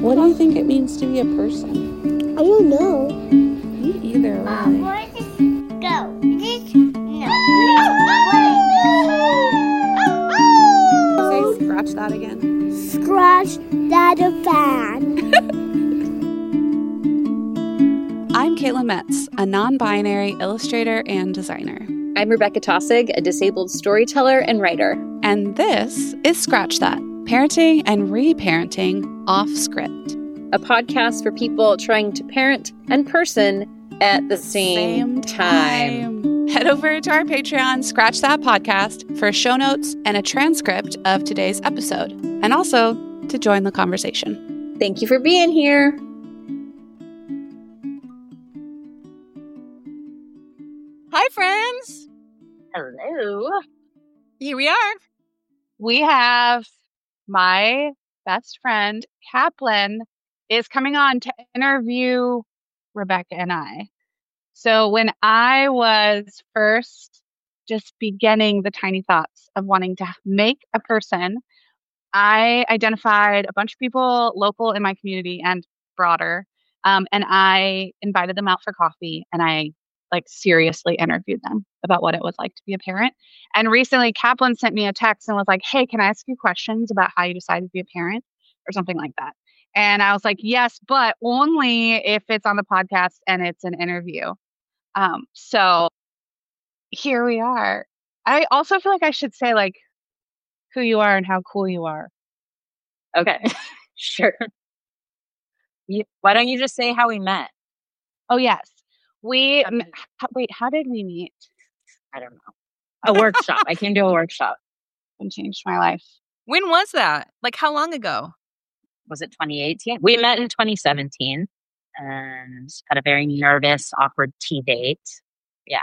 What do you think it means to be a person? I don't know. Me either, really. Where does this go? No. Say scratch that again. Scratch that a fan. I'm Caitlin Metz, a non-binary illustrator and designer. I'm Rebecca Tossig, a disabled storyteller and writer. And this is Scratch That, parenting and reparenting off script. A podcast for people trying to parent and person at the same time. Head over to our Patreon, Scratch That Podcast, for show notes and a transcript of today's episode, and also to join the conversation. Thank you for being here. Hi, friends. Hello. Here we are. We have my best friend, Kaplan, is coming on to interview Rebecca and I. So when I was first just beginning the tiny thoughts of wanting to make a person, I identified a bunch of people local in my community and broader, and I invited them out for coffee, and I seriously interviewed them about what it was like to be a parent. And recently Kaplan sent me a text and was like, hey, can I ask you questions about how you decided to be a parent or something like that? And I was like, yes, but only if it's on the podcast and it's an interview. So here we are. I also feel like I should say who you are and how cool you are. Okay, sure. Why don't you just say how we met? Oh, yes. Wait, how did we meet? I don't know. A workshop. I came to a workshop. And changed my life. When was that? How long ago? Was it 2018? We met in 2017 and had a very nervous, awkward tea date. Yeah.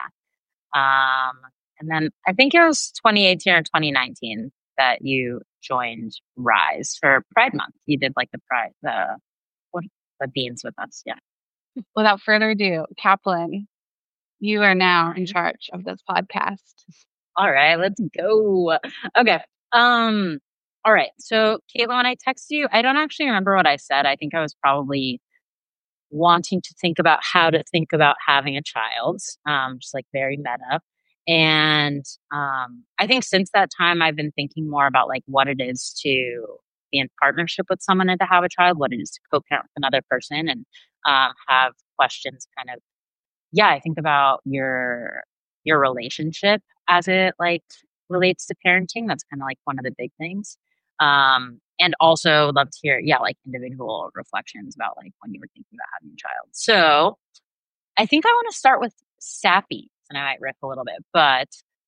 And then I think it was 2018 or 2019 that you joined Rise for Pride Month. You did the beans with us. Yeah. Without further ado, Kaplan, you are now in charge of this podcast. All right, let's go. Okay. All right. So Caitlin, when I texted you, I don't actually remember what I said. I think I was probably wanting to think about how to think about having a child, just very meta. And I think since that time, I've been thinking more about what it is to be in partnership with someone and to have a child, what it is to co-parent with another person, and have questions I think about your relationship as it relates to parenting. That's kind of one of the big things. And also love to hear, individual reflections about when you were thinking about having a child. So I think I want to start with Sappy, and I might riff a little bit, but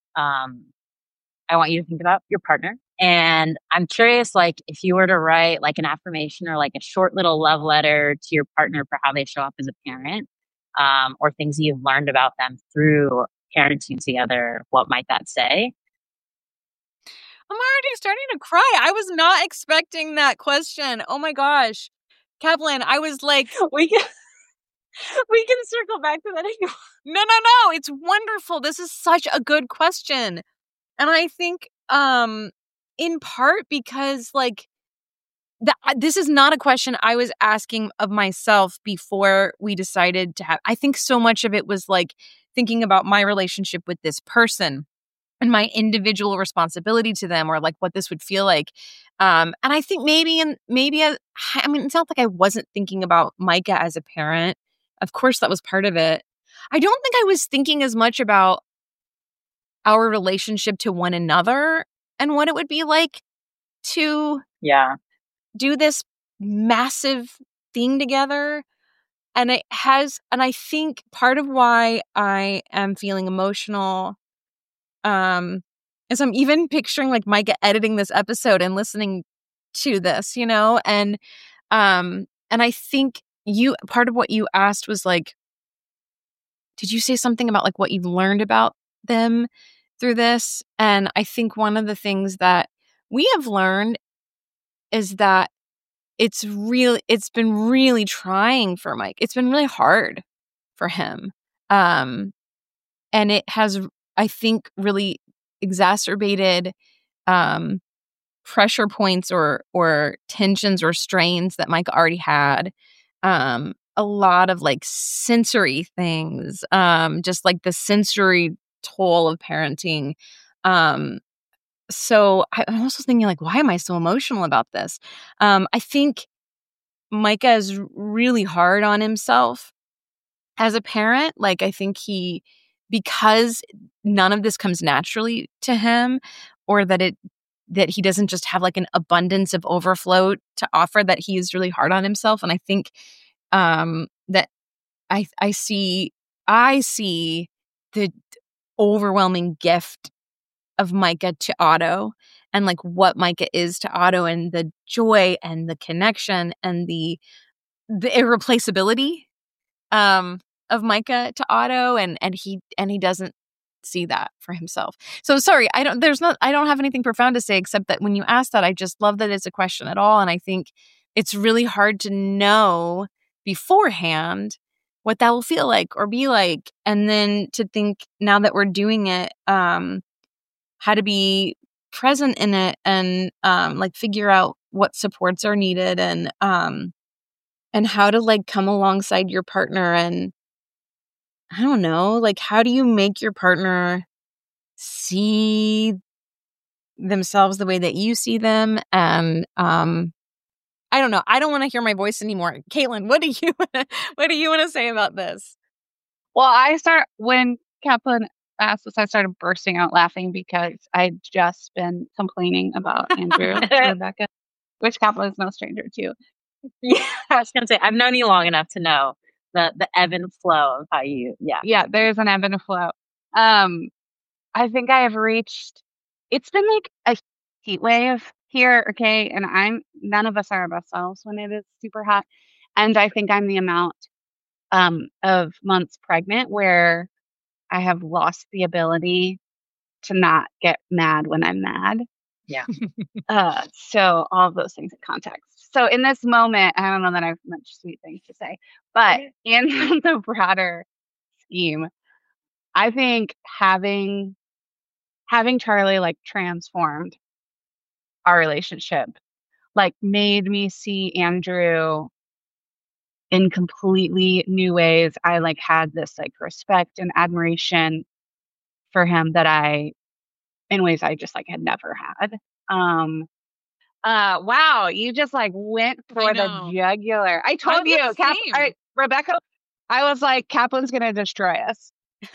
I want you to think about your partner. And I'm curious, if you were to write an affirmation or a short little love letter to your partner for how they show up as a parent, or things you've learned about them through parenting together, what might that say? I'm already starting to cry. I was not expecting that question. Oh my gosh. Kaplan, I was like... We can circle back to that. No. It's wonderful. This is such a good question. And I think in part because this is not a question I was asking of myself before we decided to have. I think so much of it was thinking about my relationship with this person and my individual responsibility to them, or what this would feel like. And I think maybe it's not I wasn't thinking about Micah as a parent. Of course, that was part of it. I don't think I was thinking as much about our relationship to one another and what it would be like to do this massive thing together. And I think part of why I am feeling emotional is I'm even picturing Micah editing this episode and listening to this, and I think part of what you asked was did you say something about what you've learned about them through this? And I think one of the things that we have learned is that it's been really trying for Mike. It's been really hard for him. And it has, I think, really exacerbated pressure points or tensions or strains that Micah already had. A lot of like sensory things, just like the sensory toll of parenting. So I'm also thinking like, why am I so emotional about this? I think Micah is really hard on himself as a parent. Like, I think because none of this comes naturally to him, or that he doesn't just have like an abundance of overflow to offer, that he is really hard on himself. And I think that I see the overwhelming gift of Micah to Otto, and like what Micah is to Otto, and the joy and the connection and the irreplaceability of Micah to Otto, and he doesn't see that for himself. So sorry, I don't have anything profound to say, except that when you ask that, I just love that it's a question at all, and I think it's really hard to know beforehand what that will feel like or be like, and then to think now that we're doing it, how to be present in it, and like figure out what supports are needed, and how to like come alongside your partner. And I don't know, like, how do you make your partner see themselves the way that you see them? And I don't know. I don't want to hear my voice anymore. Caitlin, what do you want to say about this? Well, when Kaplan asked this, I started bursting out laughing because I'd just been complaining about Andrew to Rebecca, which Kaplan is no stranger to. Yeah, I was gonna say, I've known you long enough to know the ebb and flow of how you. Yeah, there's an ebb and a flow. I think I have reached. It's been like a heat wave here, okay, and none of us are our best selves when it is super hot, and I think I'm the amount of months pregnant where I have lost the ability to not get mad when I'm mad. Yeah. So all of those things in context. So in this moment, I don't know that I have much sweet things to say, but in the broader scheme, I think having Charlie like transformed our relationship, like made me see Andrew in completely new ways. I like had this like respect and admiration for him that in ways I just like had never had. Wow, you just like went for the jugular. I told you, Rebecca, I was like, Kaplan's gonna destroy us.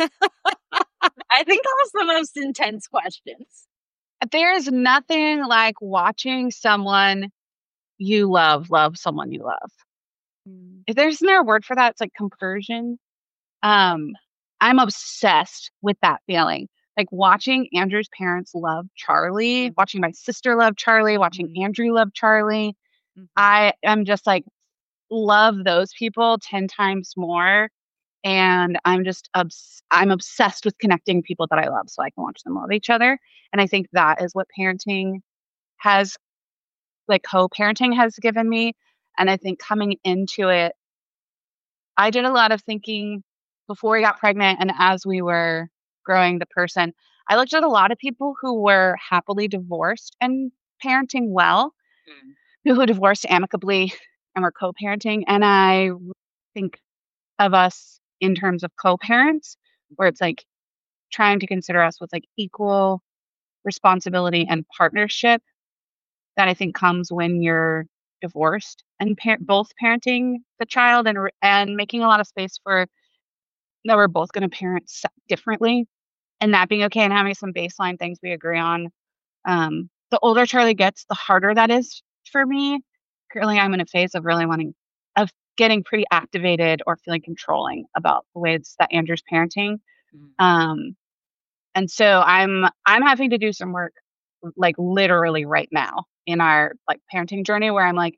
I think that was the most intense questions. There is nothing like watching someone you love someone you love. Isn't there a word for that? It's like compersion. I'm obsessed with that feeling. Like watching Andrew's parents love Charlie, watching my sister love Charlie, watching Andrew love Charlie. I am just like, love those people 10 times more. And I'm just, I'm obsessed with connecting people that I love so I can watch them love each other. And I think that is what parenting has, like co-parenting has given me. And I think coming into it, I did a lot of thinking before we got pregnant and as we were growing the person. I looked at a lot of people who were happily divorced and parenting well, who divorced amicably and were co-parenting. And I think of us in terms of co-parents, where it's like trying to consider us with like equal responsibility and partnership that I think comes when you're divorced and both parenting the child and making a lot of space for that we're both going to parent differently, and that being okay, and having some baseline things we agree on. The older Charlie gets, the harder that is for me. Currently, I'm in a phase of really getting pretty activated or feeling controlling about the ways that Andrew's parenting. And so I'm having to do some work, like literally right now in our like parenting journey, where I'm like,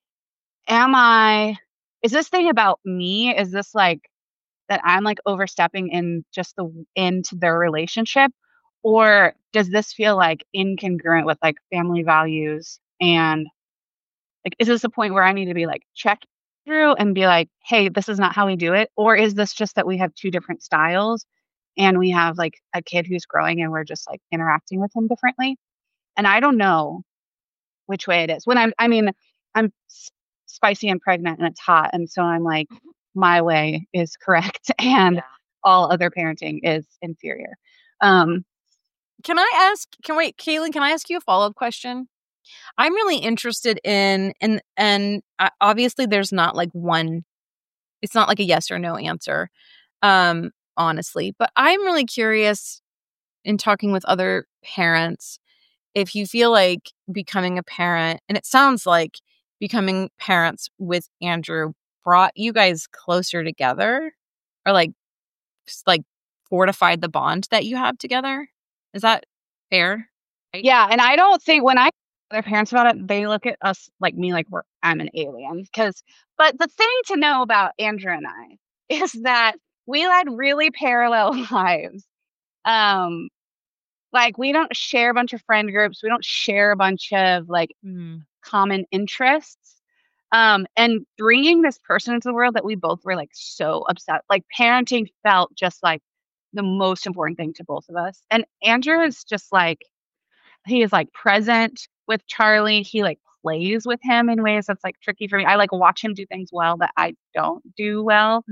is this thing about me? Is this like that I'm like overstepping into their relationship? Or does this feel like incongruent with like family values? And like, is this a point where I need to be like check through and be like, hey, this is not how we do it? Or is this just that we have two different styles and we have like a kid who's growing and we're just like interacting with him differently? And I don't know. which way it is. When I'm spicy and pregnant and it's hot. And so I'm like, my way is correct. And all other parenting is inferior. Caitlin, can I ask you a follow-up question? I'm really interested in, and obviously there's not like one, it's not like a yes or no answer, honestly, but I'm really curious in talking with other parents, if you feel like becoming a parent, and it sounds like becoming parents with Andrew brought you guys closer together, or like fortified the bond that you have together. Is that fair? Right? Yeah. And I don't think when I tell other parents about it, they look at us like me, like I'm an alien. But the thing to know about Andrew and I is that we led really parallel lives. Like we don't share a bunch of friend groups. We don't share a bunch of common interests. And bringing this person into the world that we both were like so upset, like parenting felt just like the most important thing to both of us. And Andrew is just like, he is like present with Charlie. He like plays with him in ways that's like tricky for me. I like watch him do things well that I don't do well.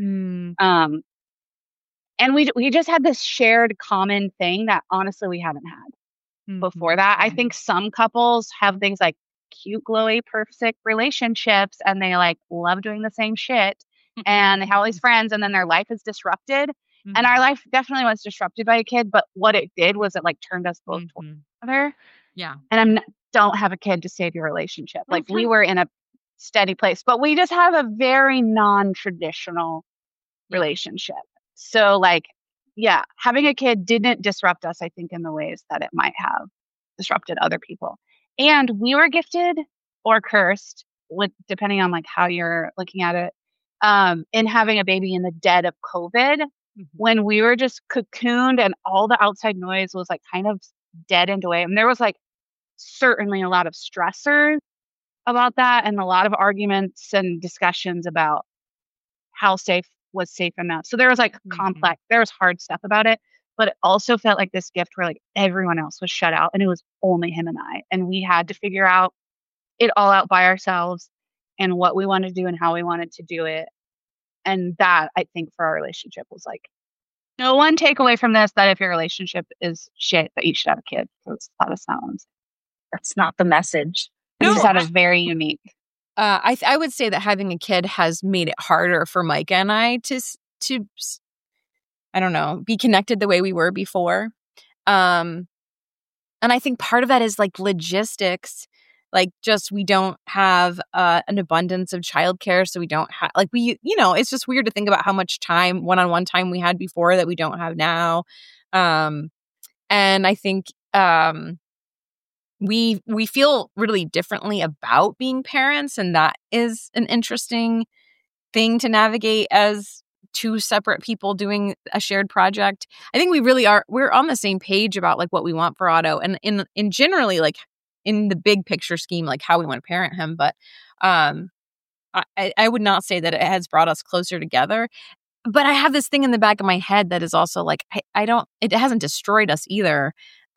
And we just had this shared common thing that honestly we haven't had before that. I think some couples have things like cute, glowy, perfect relationships and they like love doing the same shit and they have all these friends and then their life is disrupted. And our life definitely was disrupted by a kid, but what it did was it like turned us both towards each other. Yeah. And don't have a kid to save your relationship. Like we were in a steady place, but we just have a very non-traditional relationship. So like, yeah, having a kid didn't disrupt us, I think, in the ways that it might have disrupted other people. And we were gifted or cursed, depending on like how you're looking at it, in having a baby in the dead of COVID, when we were just cocooned and all the outside noise was like kind of deadened away. And there was like certainly a lot of stressors about that and a lot of arguments and discussions about how safe was safe enough. So there was like complex, there was hard stuff about it, but it also felt like this gift where like everyone else was shut out and it was only him and I, and we had to figure out it all out by ourselves and what we wanted to do and how we wanted to do it. And that I think for our relationship was like, no one take away from this that if your relationship is shit that you should have a kid. That's not what I'm saying. That's not the message. We just had a very unique. I would say that having a kid has made it harder for Micah and I to I don't know, be connected the way we were before. And I think part of that is like logistics. Like just we don't have an abundance of childcare, so we don't have like it's just weird to think about how much time, one-on-one time we had before that we don't have now. And I think we feel really differently about being parents, and that is an interesting thing to navigate as two separate people doing a shared project. I think we really we're on the same page about like what we want for Otto, and in generally like in the big picture scheme, like how we want to parent him. But I would not say that it has brought us closer together. But I have this thing in the back of my head that is also like, it hasn't destroyed us either.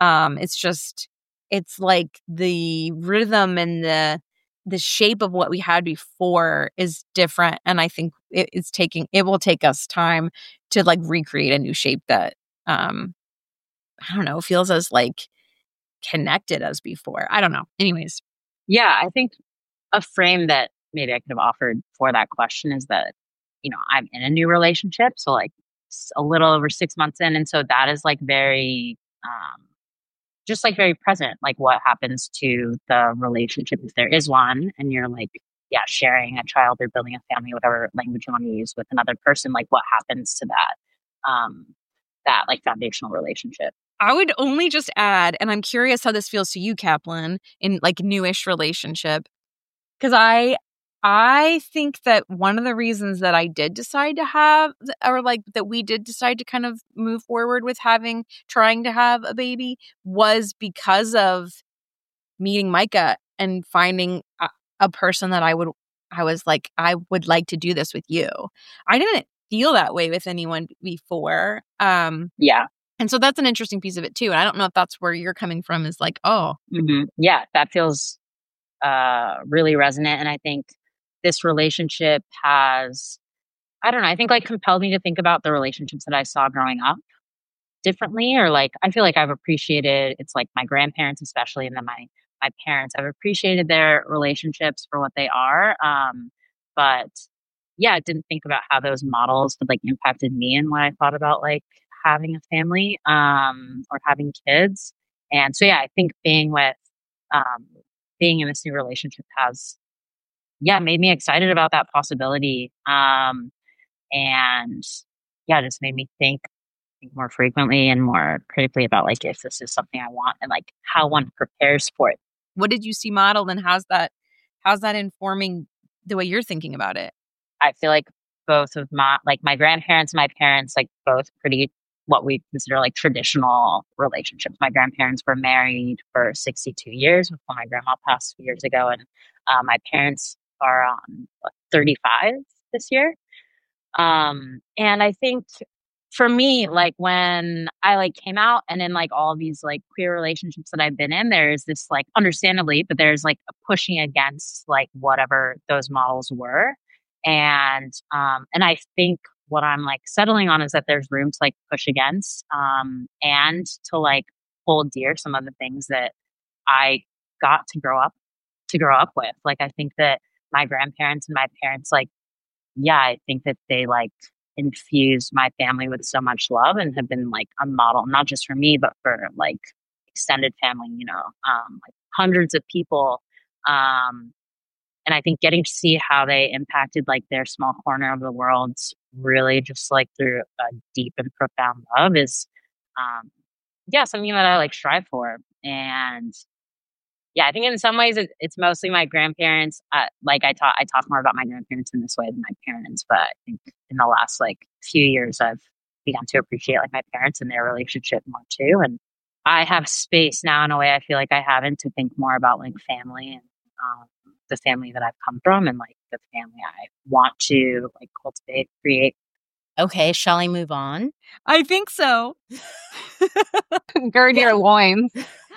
It's like the rhythm and the shape of what we had before is different. And I think it will take us time to like recreate a new shape that, I don't know, feels as like connected as before. I don't know. Anyways. Yeah, I think a frame that maybe I could have offered for that question is that, I'm in a new relationship. So like a little over 6 months in. And so that is like very, just like very present, like what happens to the relationship if there is one, and you're like, sharing a child or building a family, whatever language you want to use with another person, like what happens to that like foundational relationship. I would only just add, and I'm curious how this feels to you, Kaplan, in like newish relationship, because I think that one of the reasons that I did decide to have, or like that we did decide to kind of move forward with trying to have a baby was because of meeting Micah and finding a person that I was like, I would like to do this with you. I didn't feel that way with anyone before. Yeah. And so that's an interesting piece of it too. And I don't know if that's where you're coming from, is like, oh. Mm-hmm. Yeah, that feels really resonant. And I think this relationship has, I don't know, I think like compelled me to think about the relationships that I saw growing up differently, or like I feel like I've appreciated, it's like my grandparents especially, and then my parents, I've appreciated their relationships for what they are. But yeah, I didn't think about how those models had like impacted me and what I thought about like having a family or having kids. And so yeah, I think being in this new relationship has made me excited about that possibility. And yeah, just made me think more frequently and more critically about like if this is something I want and like how one prepares for it. What did you see modeled, and how's that informing the way you're thinking about it? I feel like both of my grandparents and my parents, like both pretty what we consider like traditional relationships. My grandparents were married for 62 years before my grandma passed a few years ago, and my parents are on 35 this year. And I think for me, like when I like came out and in like all these like queer relationships that I've been in, there's this like understandably, but there's like a pushing against like whatever those models were. And I think what I'm like settling on is that there's room to like push against, and to like hold dear some of the things that I got to grow up with. Like, I think that my grandparents and my parents, like, yeah, I think that they like infused my family with so much love and have been like a model, not just for me, but for like extended family, like hundreds of people. And I think getting to see how they impacted like their small corner of the world really just like through a deep and profound love is, something that I like strive for. And yeah, I think in some ways it's mostly my grandparents. Like I talk more about my grandparents in this way than my parents, but I think in the last like few years I've begun to appreciate like my parents and their relationship more too. And I have space now in a way I feel like I haven't to think more about like family and the family that I've come from and like the family I want to like cultivate, create. Okay, shall I move on? I think so. Gird your loins.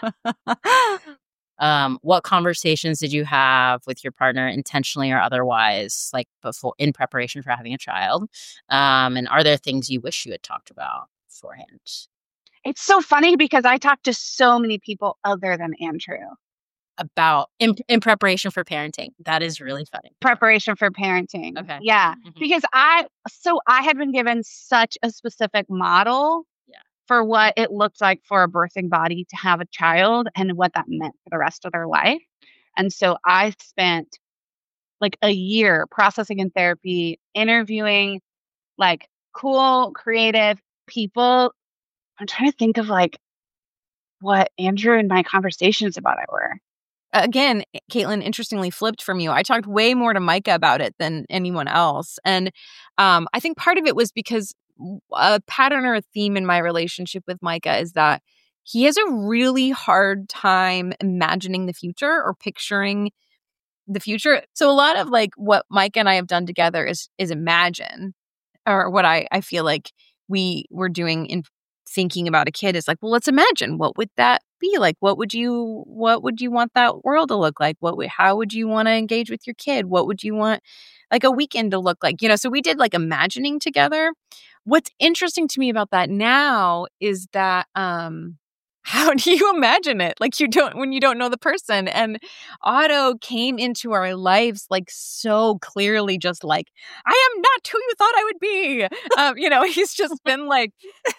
What conversations did you have with your partner, intentionally or otherwise, like before in preparation for having a child? And are there things you wish you had talked about beforehand? It's so funny because I talk to so many people other than Andrew about in preparation for parenting. That is really funny. Preparation for parenting. Okay. Yeah. Mm-hmm. Because I had been given such a specific model for what it looked like for a birthing body to have a child and what that meant for the rest of their life. And so I spent like a year processing in therapy, interviewing like cool, creative people. I'm trying to think of like what Andrew and my conversations about it were. Again, Caitlin, interestingly flipped from you. I talked way more to Micah about it than anyone else. And I think part of it was because a pattern or a theme in my relationship with Micah is that he has a really hard time imagining the future or picturing the future. So a lot of like what Micah and I have done together is imagine, or what I feel like we were doing in thinking about a kid is like, well, let's imagine, what would that be like? What would you want that world to look like? How would you want to engage with your kid? What would you want like a weekend to look like? So we did like imagining together. What's interesting to me about that now is that how do you imagine it? Like when you don't know the person. And Otto came into our lives like so clearly, just like, I am not who you thought I would be. He's just been like,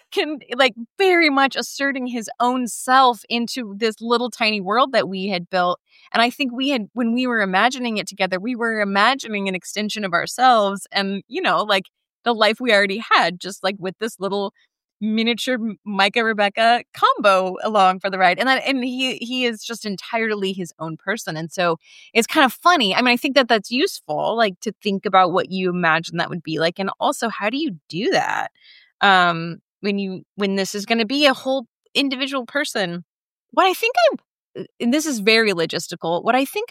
very much asserting his own self into this little tiny world that we had built. And I think when we were imagining it together, we were imagining an extension of ourselves and, like the life we already had, just like with this little miniature Micah Rebecca combo along for the ride. And he is just entirely his own person. And so it's kind of funny. I mean, I think that that's useful, like to think about what you imagine that would be like. And also, how do you do that when this is going to be a whole individual person? And this is very logistical.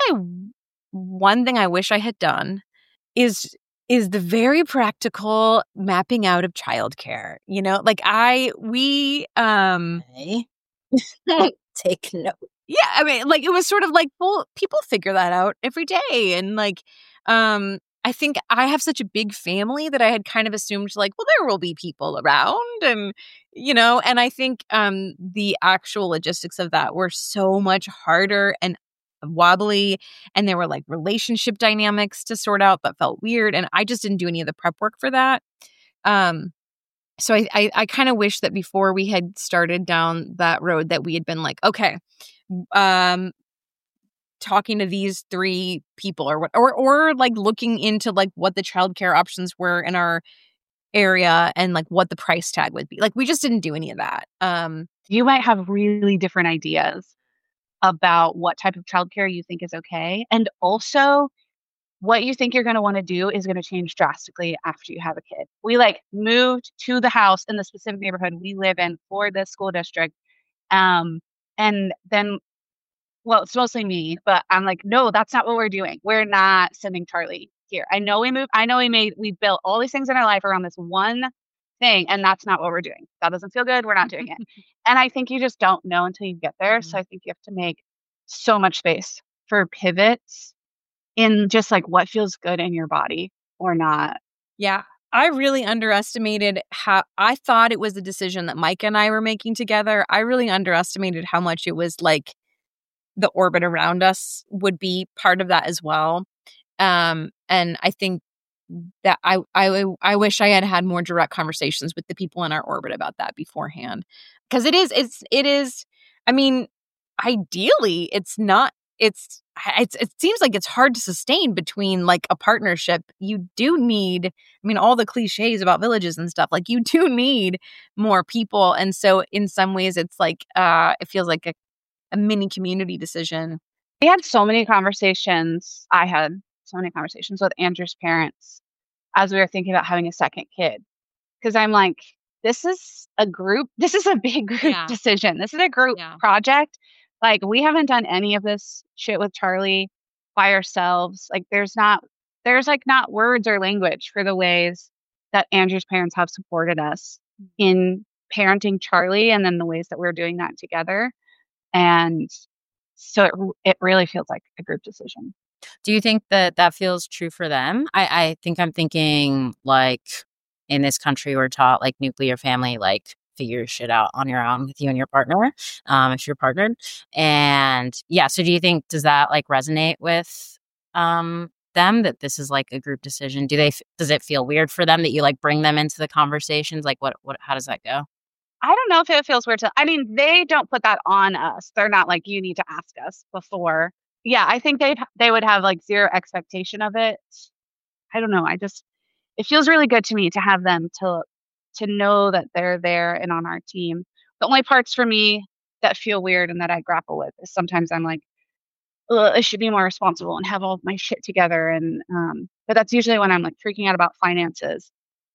One thing I wish I had done is the very practical mapping out of childcare. Like we Take note. Yeah, I mean, like, it was sort of like, well, people figure that out every day. And like, I think I have such a big family that I had kind of assumed like, well, there will be people around and, and I think the actual logistics of that were so much harder and wobbly. And there were like relationship dynamics to sort out that felt weird. And I just didn't do any of the prep work for that. So I kind of wish that before we had started down that road that we had been like, okay, talking to these 3 people or like looking into like what the childcare options were in our area and like what the price tag would be. Like we just didn't do any of that. You might have really different ideas about what type of childcare you think is okay. And also what you think you're going to want to do is going to change drastically after you have a kid. We like moved to the house in the specific neighborhood we live in for this school district. And then, well, it's mostly me, but I'm like, no, that's not what we're doing. We're not sending Charlie here. I know we built all these things in our life around this one thing, and that's not what we're doing. That doesn't feel good. We're not doing it. And I think you just don't know until you get there. So I think you have to make so much space for pivots in just like what feels good in your body or not. Yeah. I really underestimated how I thought it was a decision that Mike and I were making together. I really underestimated how much it was like the orbit around us would be part of that as well. And I think that I wish I had had more direct conversations with the people in our orbit about that beforehand. Because it is, I mean, ideally it seems like it's hard to sustain between like a partnership. You do need, I mean, all the cliches about villages and stuff, like you do need more people. And so in some ways it's like, it feels like a mini community decision. We had so many conversations. I had so many conversations with Andrew's parents as we were thinking about having a second kid. Because I'm like, this is a big group decision. This is a group project. Like, we haven't done any of this shit with Charlie by ourselves. Like, there's not words or language for the ways that Andrew's parents have supported us in parenting Charlie and then the ways that we're doing that together. And so it really feels like a group decision. Do you think that feels true for them? I think I'm thinking like in this country we're taught like nuclear family, like figure shit out on your own with you and your partner, if you're partnered. And yeah, so do you think, does that like resonate with them that this is like a group decision? Does it feel weird for them that you like bring them into the conversations? Like how does that go? I don't know if it feels weird I mean, they don't put that on us. They're not like, you need to ask us before. Yeah, I think they would have like zero expectation of it. I don't know. It feels really good to me to have them to know that they're there and on our team. The only parts for me that feel weird and that I grapple with is sometimes I'm like, I should be more responsible and have all of my shit together. And but that's usually when I'm like freaking out about finances.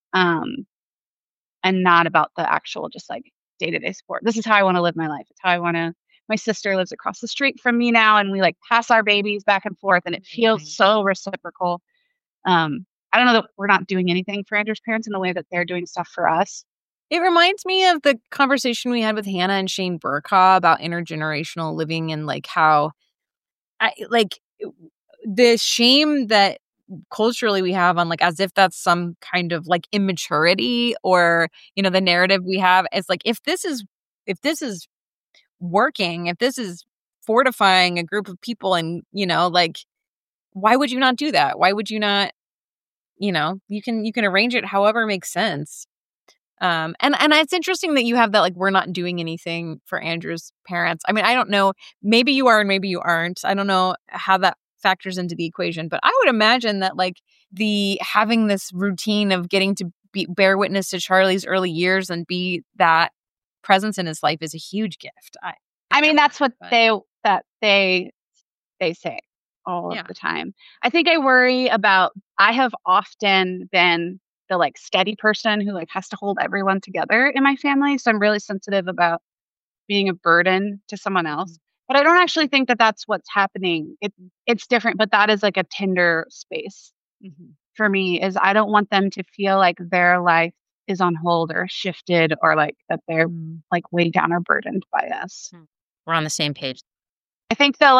And not about the actual just like day-to-day support. This is how I want to live my life. It's how my sister lives across the street from me now, and we like pass our babies back and forth, and it feels so reciprocal. I don't know that we're not doing anything for Andrew's parents in the way that they're doing stuff for us. It reminds me of the conversation we had with Hannah and Shane Burkaw about intergenerational living and like how the shame that culturally we have on like as if that's some kind of like immaturity or the narrative we have is like if this is working, if this is fortifying a group of people and like why would you not do that? Why would you not you can arrange it however makes sense. And it's interesting that you have that like we're not doing anything for Andrew's parents. I mean, I don't know, maybe you are and maybe you aren't. I don't know how that factors into the equation, but I would imagine that like the having this routine of getting to bear witness to Charlie's early years and be that presence in his life is a huge gift. I mean, that's what they say all of the time. I think I worry about, I have often been the like steady person who like has to hold everyone together in my family. So I'm really sensitive about being a burden to someone else. But I don't actually think that that's what's happening. It's different, but that is like a tender space for me, is I don't want them to feel like their life is on hold or shifted or like that they're like weighed down or burdened by us. We're on the same page. I think the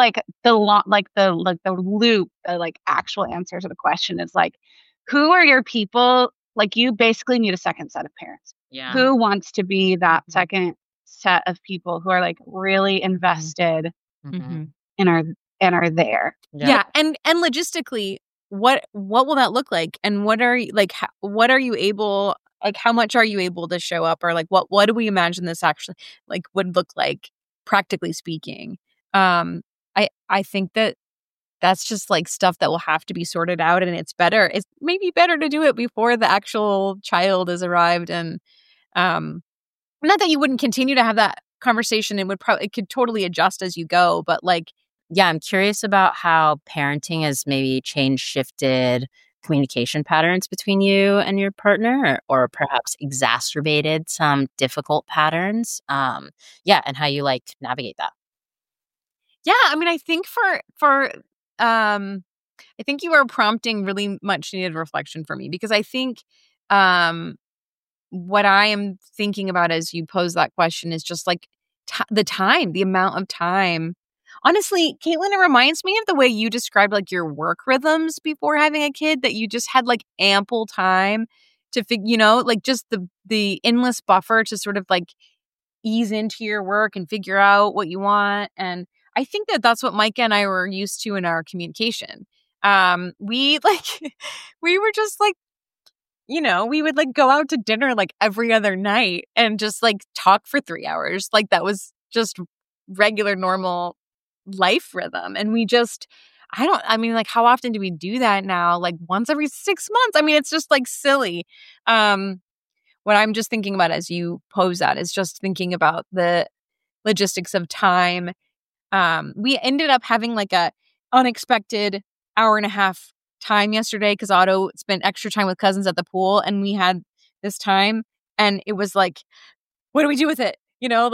loop, the like actual answer to the question is like, who are your people? Like you basically need a second set of parents. Yeah. Who wants to be that second set of people who are like really invested Mhm. and are there? Yeah. And logistically, what will that look like? And what are you like? What are you able? Like, how much are you able to show up? Or like, what do we imagine this actually like would look like, practically speaking? I think that's just like stuff that will have to be sorted out, and it's maybe better to do it before the actual child has arrived. And not that you wouldn't continue to have that conversation, it could totally adjust as you go, but like, Yeah, I'm curious about how parenting has maybe shifted communication patterns between you and your partner, or perhaps exacerbated some difficult patterns. And how you like navigate that. yeah, I mean, I think I think you are prompting really much needed reflection for me, because I think what I am thinking about as you pose that question is just like the amount of time. Honestly, Caitlin, it reminds me of the way you described like your work rhythms before having a kid, that you just had like ample time to like just the endless buffer to sort of like ease into your work and figure out what you want. And I think that's what Micah and I were used to in our communication. We like we were just like, we would like go out to dinner like every other night and just like talk for 3 hours. Like that was just regular, normal life rhythm. And like, how often do we do that now? Like once every 6 months. I mean, it's just like silly. What I'm just thinking about as you pose that is just thinking about the logistics of time. We ended up having like a unexpected hour and a half time yesterday because Otto spent extra time with cousins at the pool, and we had this time, and it was like, what do we do with it?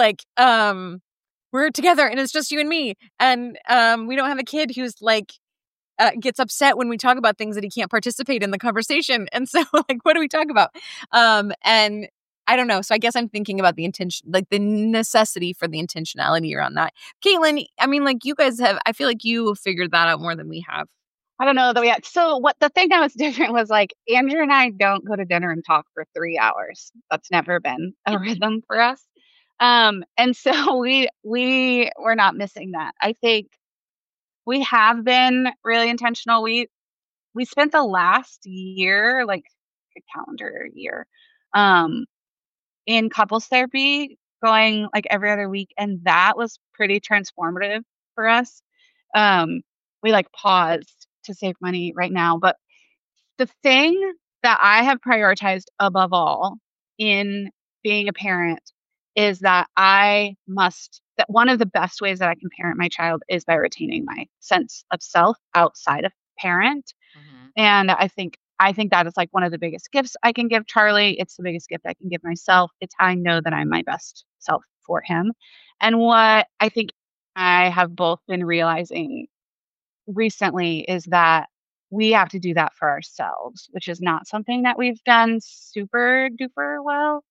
We're together and it's just you and me, and we don't have a kid who's like gets upset when we talk about things that he can't participate in the conversation. And so like, what do we talk about? And I don't know. So I guess I'm thinking about the intention, like the necessity for the intentionality around that. Caitlin, I mean, like you guys I feel like you figured that out more than we have. I don't know that we had. So what the thing that was different was like Andrew and I don't go to dinner and talk for 3 hours. That's never been a rhythm for us. And so we're not missing that. I think we have been really intentional. We spent the last year, like a calendar year, in couples therapy, going like every other week, and that was pretty transformative for us. We like paused to save money right now, but the thing that I have prioritized above all in being a parent is that that one of the best ways that I can parent my child is by retaining my sense of self outside of parent. And I think that is like one of the biggest gifts I can give Charlie. It's the biggest gift I can give myself. It's how I know that I'm my best self for him. And what I think I have both been realizing recently is that we have to do that for ourselves, which is not something that we've done super duper well.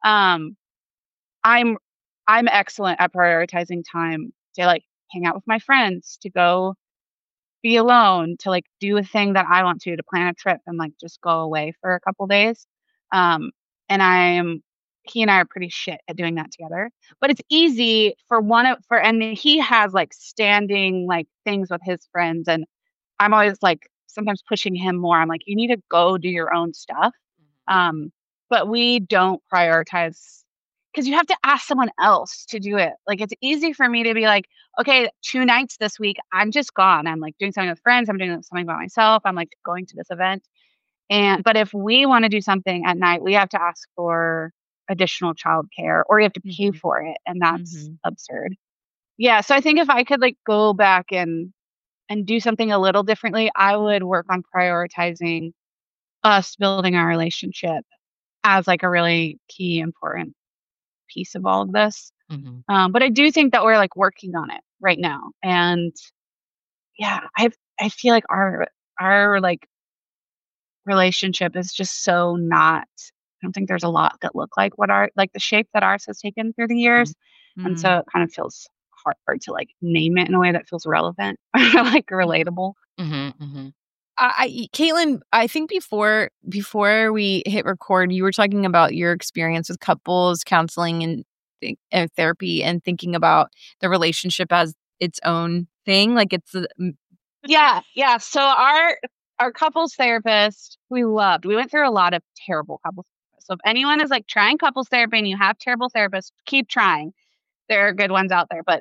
I'm excellent at prioritizing time to like hang out with my friends, to go be alone, to like do a thing that I want to plan a trip and like just go away for a couple days. And he and I are pretty shit at doing that together, but it's easy and he has like standing like things with his friends, and I'm always like sometimes pushing him more. I'm like, you need to go do your own stuff. But we don't prioritize because you have to ask someone else to do it. Like it's easy for me to be like, okay, 2 nights this week, I'm just gone. I'm like doing something with friends. I'm doing something by myself. I'm like going to this event. But if we want to do something at night, we have to ask for additional childcare, or you have to pay for it. And that's absurd. Yeah. So I think if I could like go back and do something a little differently, I would work on prioritizing us building our relationship as like a really key, important piece of all of this. But I do think that we're like working on it right now. And yeah, I feel like our like relationship is just so not, I don't think there's a lot that look like what the shape that ours has taken through the years. And so it kind of feels hard to like name it in a way that feels relevant or like relatable. Mm-hmm, mm-hmm. Caitlin, I think before we hit record, you were talking about your experience with couples counseling and therapy, and thinking about the relationship as its own thing. Like it's Yeah. So our couples therapist, we went through a lot of terrible couples therapists. So if anyone is like trying couples therapy and you have terrible therapists, keep trying. There are good ones out there, but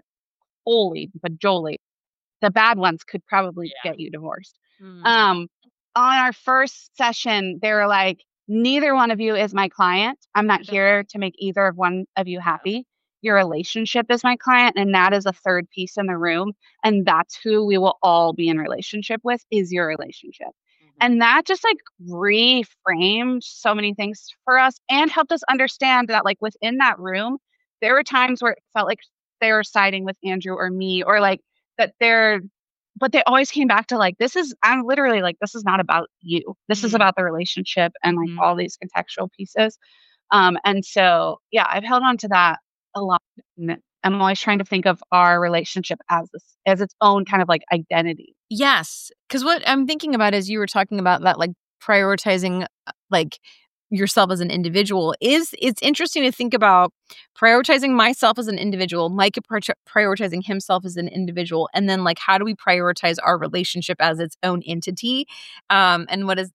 Jolie, the bad ones could probably get you divorced. On our first session, they were like, neither one of you is my client. I'm not here to make either of one of you happy. Your relationship is my client, and that is a third piece in the room. And that's who we will all be in relationship with, is your relationship. And that just like reframed so many things for us and helped us understand that like within that room, there were times where it felt like they were siding with Andrew or me, or like that but they always came back to like, I'm literally like, this is not about you. This is about the relationship and like all these contextual pieces. And so, yeah, I've held on to that a lot. And I'm always trying to think of our relationship as its own kind of like identity. Yes. Because what I'm thinking about is you were talking about that, like prioritizing like yourself as an individual. It's interesting to think about prioritizing myself as an individual, Micah prioritizing himself as an individual, and then like how do we prioritize our relationship as its own entity? And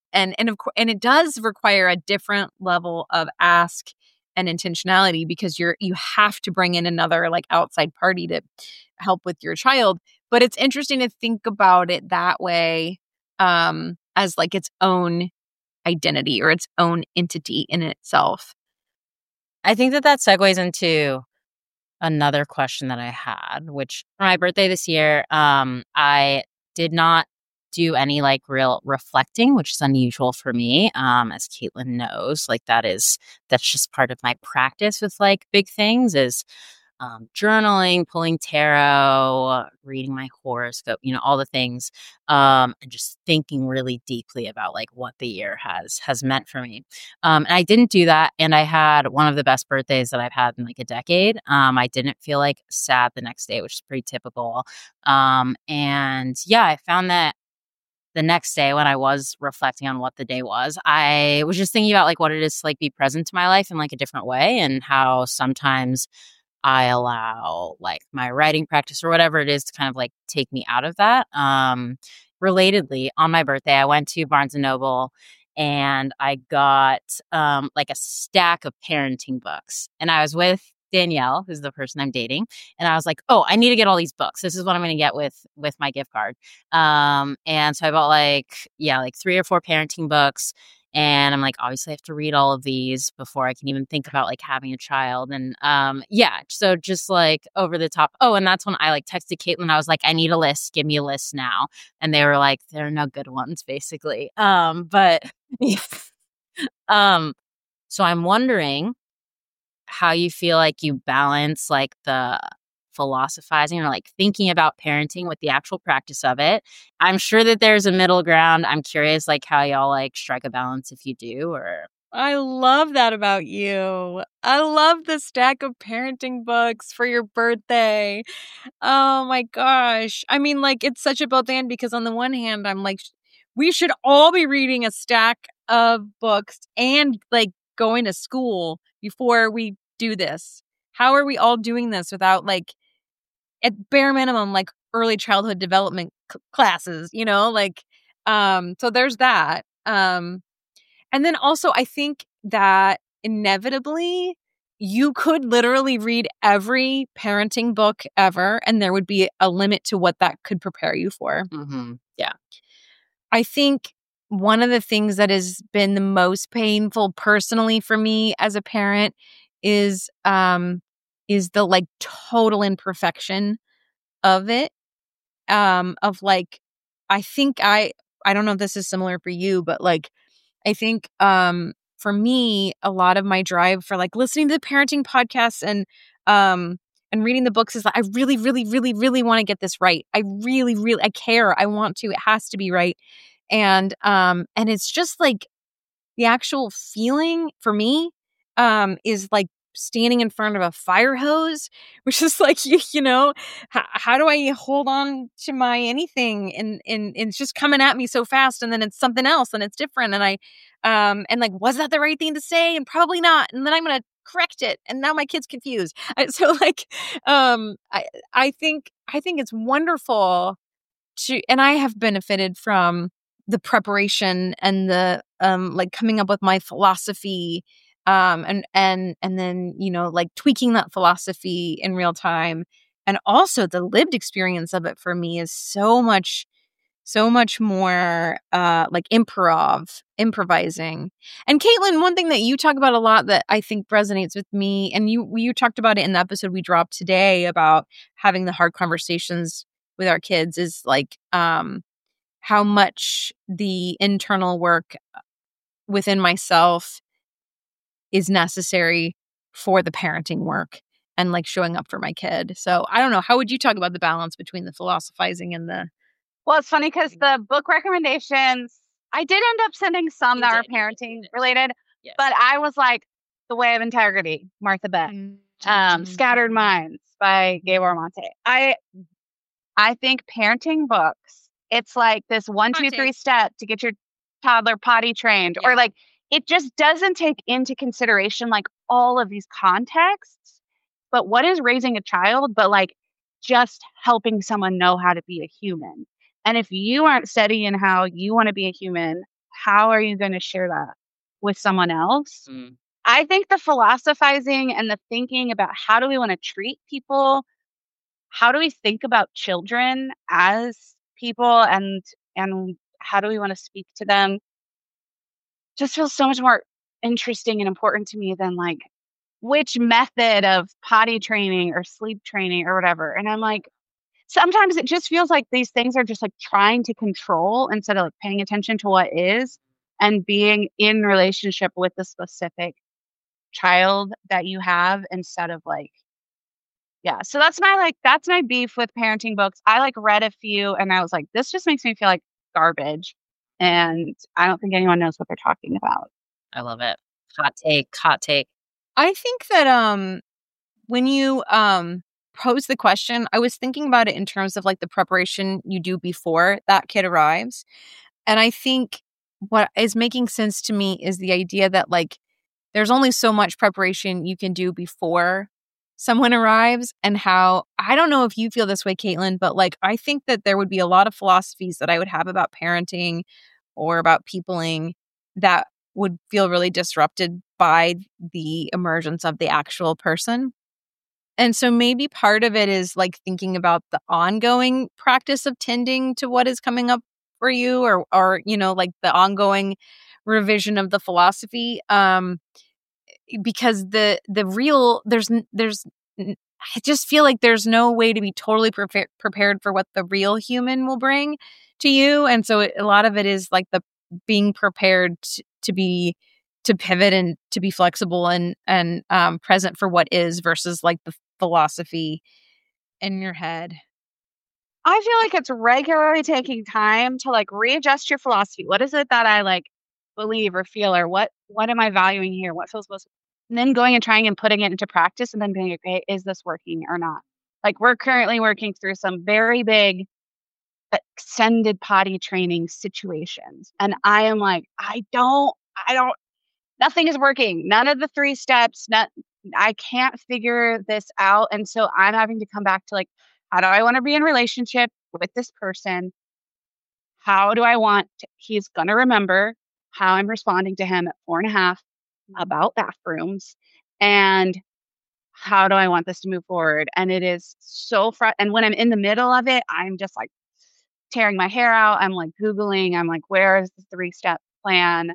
it does require a different level of ask and intentionality, because you have to bring in another like outside party to help with your child. But it's interesting to think about it that way, as like its own identity or its own entity in itself. I think that segues into another question that I had, which for my birthday this year, I did not do any like real reflecting, which is unusual for me. As Caitlin knows, like that's just part of my practice with like big things is journaling, pulling tarot, reading my horoscope, all the things, and just thinking really deeply about like what the year has meant for me. And I didn't do that. And I had one of the best birthdays that I've had in like a decade. I didn't feel like sad the next day, which is pretty typical. And yeah, I found that the next day when I was reflecting on what the day was, I was just thinking about like what it is to like be present to my life in like a different way, and how sometimes I allow like my writing practice or whatever it is to kind of like take me out of that. Relatedly, on my birthday, I went to Barnes & Noble and I got like a stack of parenting books. And I was with Danielle, who's the person I'm dating. And I was like, oh, I need to get all these books. This is what I'm going to get with my gift card. And so I bought like 3 or 4 parenting books. And I'm like, obviously I have to read all of these before I can even think about like having a child. And so just like over the top. Oh, and that's when I like texted Caitlin. I was like, I need a list. Give me a list now. And they were like, there are no good ones, basically. But so I'm wondering how you feel like you balance like the philosophizing or like thinking about parenting with the actual practice of it. I'm sure that there's a middle ground. I'm curious like how y'all like strike a balance if you do. Or I love that about you. I love the stack of parenting books for your birthday. Oh my gosh. I mean, like it's such a both and, because on the one hand, I'm like, we should all be reading a stack of books and like going to school before we do this. How are we all doing this without like at bare minimum like early childhood development classes, like so there's that. And then also I think that inevitably you could literally read every parenting book ever and there would be a limit to what that could prepare you for. Mm-hmm. Yeah. I think one of the things that has been the most painful personally for me as a parent is the like total imperfection of it. Of like, I think I don't know if this is similar for you, but like, I think for me, a lot of my drive for like listening to the parenting podcasts and reading the books is like, I really, really, really, really want to get this right. I really, really, I care. I want to. It has to be right. And it's just like the actual feeling for me is like standing in front of a fire hose, which is like, you know, how do I hold on to my anything? And it's just coming at me so fast, and then it's something else and it's different. And and like, was that the right thing to say? And probably not. And then I'm going to correct it. And now my kid's confused. So like, I think it's wonderful and I have benefited from the preparation and the like coming up with my philosophy, and then, you know, like tweaking that philosophy in real time. And also the lived experience of it for me is so much more like improvising. And Caitlin, one thing that you talk about a lot that I think resonates with me, and you talked about it in the episode we dropped today about having the hard conversations with our kids, is like how much the internal work within myself is necessary for the parenting work and like showing up for my kid. So I don't know. How would you talk about the balance between the philosophizing and the... Well, it's funny because the book recommendations, I did end up sending some that were parenting related, Yes. but I was like, The Way of Integrity, Martha Beck, Scattered Minds by Gabor Mate. I think parenting books, it's like this 1, 2, 3 step to get your toddler potty trained, or like, it just doesn't take into consideration like all of these contexts, but what is raising a child, but like just helping someone know how to be a human. And if you aren't steady in how you want to be a human, how are you going to share that with someone else? I think the philosophizing and the thinking about how do we want to treat people, how do we think about children as people, and how do we want to speak to them, just feels so much more interesting and important to me than like which method of potty training or sleep training or whatever. And I'm like, sometimes it just feels like these things are just like trying to control instead of like paying attention to what is and being in relationship with the specific child that you have, instead of like, yeah. So that's my beef with parenting books. I like read a few and I was like, this just makes me feel like garbage. And I don't think anyone knows what they're talking about. I love it. Hot take. I think that when you pose the question, I was thinking about it in terms of like the preparation you do before that kid arrives. And I think what is making sense to me is the idea that like there's only so much preparation you can do before someone arrives, and how, I don't know if you feel this way, Caitlin, but like I think that there would be a lot of philosophies that I would have about parenting or about peopling that would feel really disrupted by the emergence of the actual person. And so maybe part of it is like thinking about the ongoing practice of tending to what is coming up for you, or you know, like the ongoing revision of the philosophy. Because the real, I just feel like there's no way to be totally prepared for what the real human will bring to you. And so a lot of it is like the being prepared to pivot and to be flexible and present for what is, versus like the philosophy in your head. I feel like it's regularly taking time to like readjust your philosophy. What is it that I like believe or feel, or what am I valuing here? What feels most, and then going and trying and putting it into practice and then being, okay, is this working or not? Like we're currently working through some very big extended potty training situations. And I am like, I don't, nothing is working. None of the 3 steps, I can't figure this out. And so I'm having to come back to like, how do I want to be in relationship with this person? How do I want he's going to remember how I'm responding to him at 4.5 about bathrooms, and how do I want this to move forward? And it is so and when I'm in the middle of it, I'm just like tearing my hair out. I'm like Googling, I'm like, where is the 3-step plan?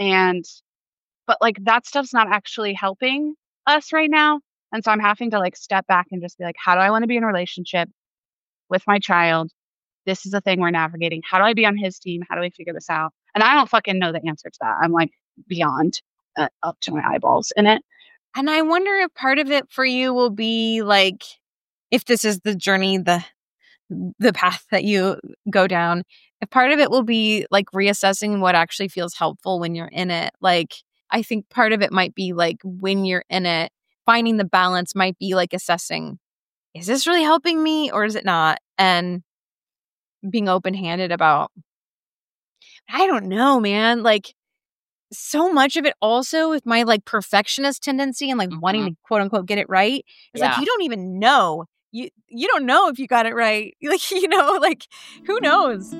But like that stuff's not actually helping us right now. And so I'm having to like step back and just be like, how do I want to be in a relationship with my child? This is the thing we're navigating. How do I be on his team? How do we figure this out? And I don't fucking know the answer to that. I'm like beyond up to my eyeballs in it. And I wonder if part of it for you will be like, if this is the journey, the path that you go down, if part of it will be like reassessing what actually feels helpful when you're in it. Like, I think part of it might be like when you're in it, finding the balance might be like assessing, is this really helping me or is it not? And being open-handed about, I don't know, man. Like, so much of it also with my like perfectionist tendency and like wanting to quote unquote get it right is like, you don't even know. You don't know if you got it right. Like, you know, like, who knows?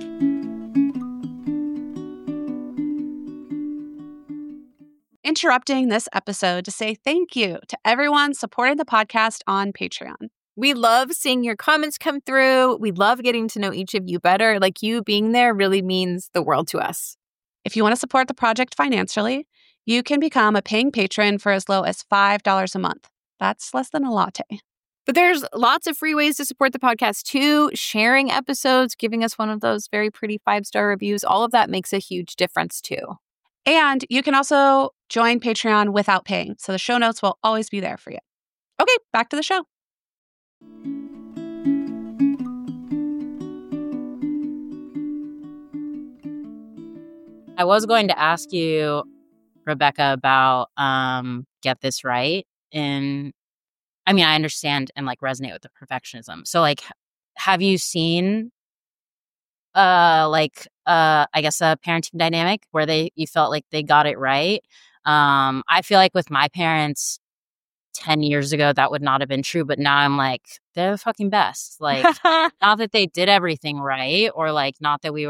Interrupting this episode to say thank you to everyone supporting the podcast on Patreon. We love seeing your comments come through. We love getting to know each of you better. Like, you being there really means the world to us. If you want to support the project financially, you can become a paying patron for as low as $5 a month. That's less than a latte. But there's lots of free ways to support the podcast too. Sharing episodes, giving us one of those very pretty 5-star reviews. All of that makes a huge difference too. And you can also join Patreon without paying. So the show notes will always be there for you. Okay, back to the show. I was going to ask you, Rebecca, about Get This Right. And I mean, I understand and like resonate with the perfectionism. So like, have you seen I guess a parenting dynamic where you felt like they got it right? I feel like with my parents 10 years ago, that would not have been true. But now I'm like, they're the fucking best. Like, not that they did everything right, or like, not that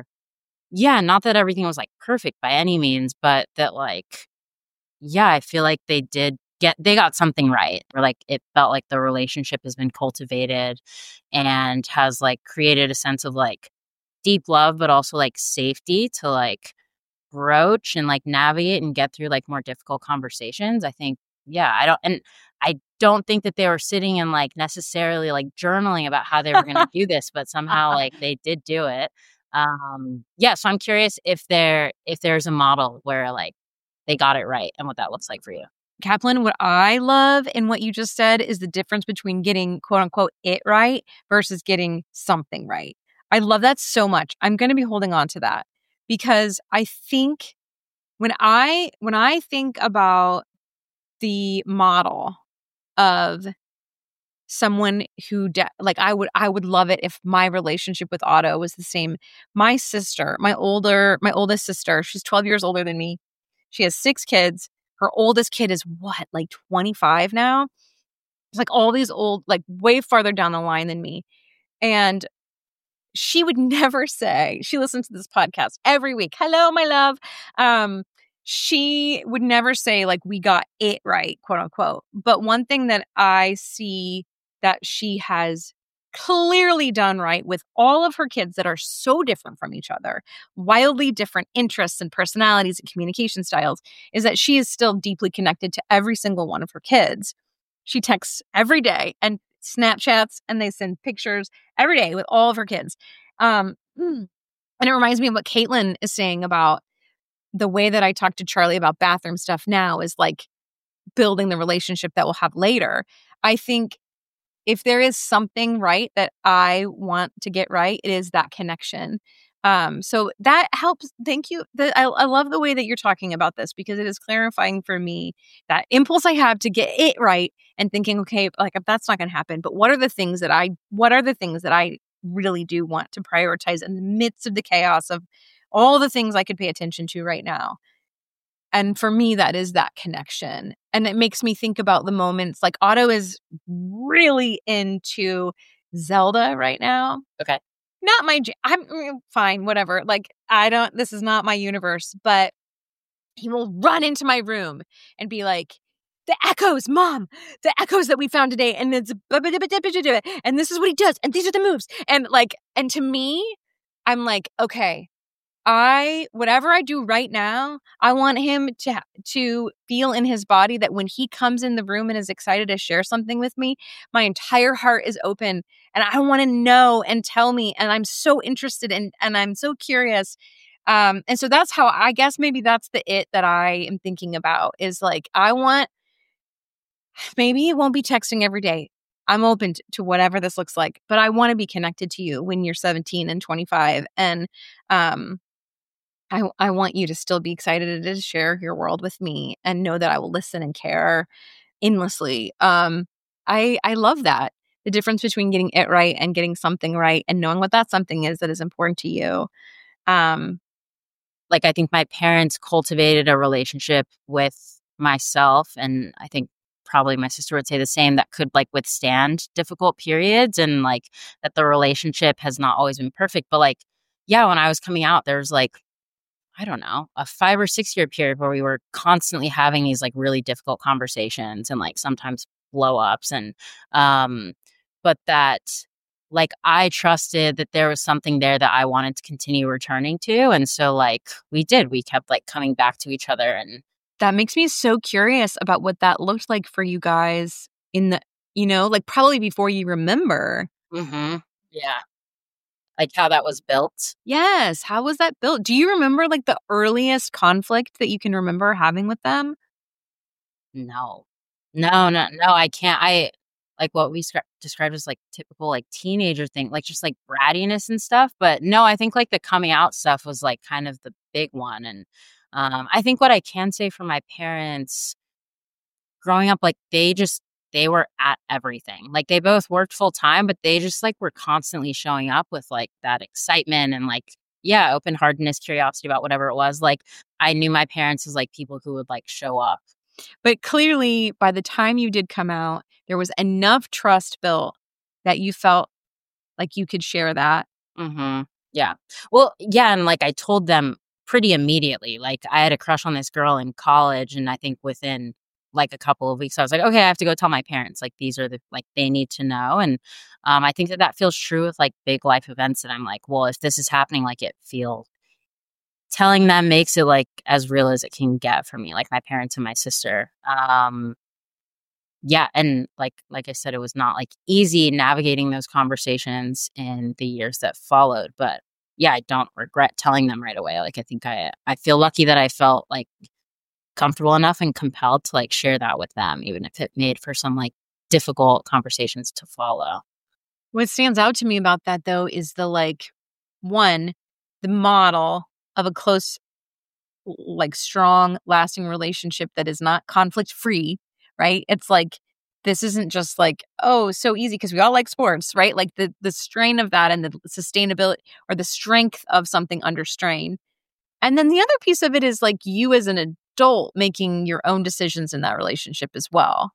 not that everything was like perfect by any means, but that like, yeah, I feel like they got something right, or like it felt like the relationship has been cultivated and has like created a sense of like deep love, but also like safety to like broach and like navigate and get through like more difficult conversations. I think, I don't think that they were sitting and like necessarily like journaling about how they were going to do this, but somehow like they did do it. So I'm curious if there's a model where like they got it right and what that looks like for you. Kaplan, what I love in what you just said is the difference between getting quote unquote it right versus getting something right. I love that so much. I'm going to be holding on to that because I think when I think about the model of someone who I would love it if my relationship with Otto was the same. My sister, my oldest sister, she's 12 years older than me. She has 6 kids. Her oldest kid is like 25 now. It's like all these old, like way farther down the line than me. And she would never say, she listens to this podcast every week. Hello, my love. She would never say like, we got it right, quote unquote. But one thing that I see that she has clearly done right with all of her kids that are so different from each other, wildly different interests and personalities and communication styles, is that she is still deeply connected to every single one of her kids. She texts every day and Snapchats, and they send pictures every day with all of her kids. And it reminds me of what Caitlin is saying about the way that I talk to Charlie about bathroom stuff now is like building the relationship that we'll have later. I think if there is something right that I want to get right, it is that connection. So that helps. Thank you. I love the way that you're talking about this because it is clarifying for me that impulse I have to get it right and thinking, okay, like if that's not going to happen, but what are the things that I really do want to prioritize in the midst of the chaos of all the things I could pay attention to right now? And for me, that is that connection. And it makes me think about the moments like Otto is really into Zelda right now. Okay. Not my, I'm fine, whatever. Like, this is not my universe, but he will run into my room and be like, the echoes, Mom, the echoes that we found today. And it's, and this is what he does. And these are the moves. And to me, I'm like, okay, whatever I do right now, I want him to feel in his body that when he comes in the room and is excited to share something with me, my entire heart is open and I want to know and tell me. And I'm so interested and I'm so curious. And so that's how I guess maybe that's it that I am thinking about is like, maybe it won't be texting every day. I'm open to whatever this looks like, but I want to be connected to you when you're 17 and 25. And, I want you to still be excited to share your world with me and know that I will listen and care. endlessly. I love that. The difference between getting it right and getting something right and knowing what that something is that is important to you. Like, I think my parents cultivated a relationship with myself, and I think probably my sister would say the same, that could like withstand difficult periods, and like that the relationship has not always been perfect. But like, yeah, when I was coming out, there was like, I don't know, a 5 or 6 year period where we were constantly having these like really difficult conversations and like sometimes blow ups. And, but that like I trusted that there was something there that I wanted to continue returning to. And so like we kept like coming back to each other. And that makes me so curious about what that looked like for you guys in the, like probably before you remember. Yeah. Like how that was built. Yes. How was that built? Do you remember like the earliest conflict that you can remember having with them? No, I can't. I like what we described as like typical like teenager thing, like just like brattiness and stuff. But no, I think like the coming out stuff was like kind of the big one. And I think what I can say for my parents growing up, like they were at everything. Like they both worked full time, but they just like were constantly showing up with like that excitement and like, yeah, open heartedness, curiosity about whatever it was. Like I knew my parents as like people who would like show up. But clearly, by the time you did come out, there was enough trust built that you felt like you could share that. Yeah. Well, yeah. And like I told them pretty immediately, like I had a crush on this girl in college. And I think within like a couple of weeks, I was like, okay, I have to go tell my parents. Like these are the, like they need to know. And I think that feels true with like big life events. And I'm like, well, if this is happening, like it feels. Telling them makes it like as real as it can get for me, like my parents and my sister. Yeah, and like I said, it was not like easy navigating those conversations in the years that followed. But yeah, I don't regret telling them right away. Like I think I feel lucky that I felt like comfortable enough and compelled to like share that with them, even if it made for some like difficult conversations to follow. What stands out to me about that though is the like the model of a close, like strong, lasting relationship that is not conflict free, right? It's like, this isn't just like, oh, so easy because we all like sports, right? Like the strain of that and the sustainability or the strength of something under strain. And then the other piece of it is like you as an adult making your own decisions in that relationship as well.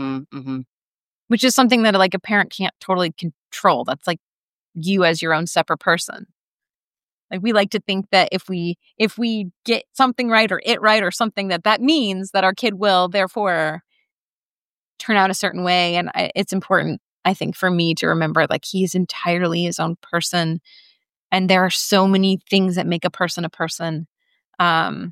Which is something that like a parent can't totally control. That's like you as your own separate person. Like we like to think that if we get something right or it right or something that means that our kid will therefore turn out a certain way. And it's important, I think, for me to remember like he's entirely his own person. And there are so many things that make a person a person. And